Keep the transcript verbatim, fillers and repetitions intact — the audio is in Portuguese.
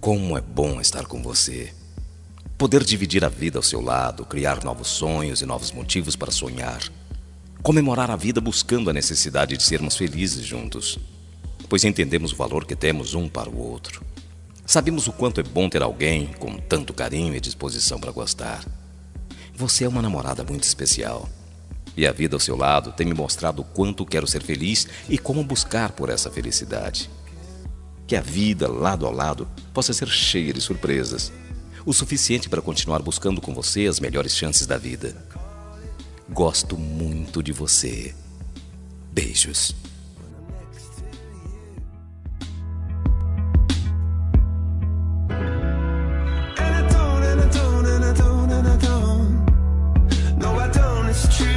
Como é bom estar com você. Poder dividir a vida ao seu lado, criar novos sonhos e novos motivos para sonhar. Comemorar a vida buscando a necessidade de sermos felizes juntos, pois entendemos o valor que temos um para o outro. Sabemos o quanto é bom ter alguém com tanto carinho e disposição para gostar. Você é uma namorada muito especial. E a vida ao seu lado tem me mostrado o quanto quero ser feliz e como buscar por essa felicidade. Que a vida, lado a lado, possa ser cheia de surpresas, o suficiente para continuar buscando com você as melhores chances da vida. Gosto muito de você. Beijos. And I don't, and I don't, and I don't, and I don't. No, I don't, it's true.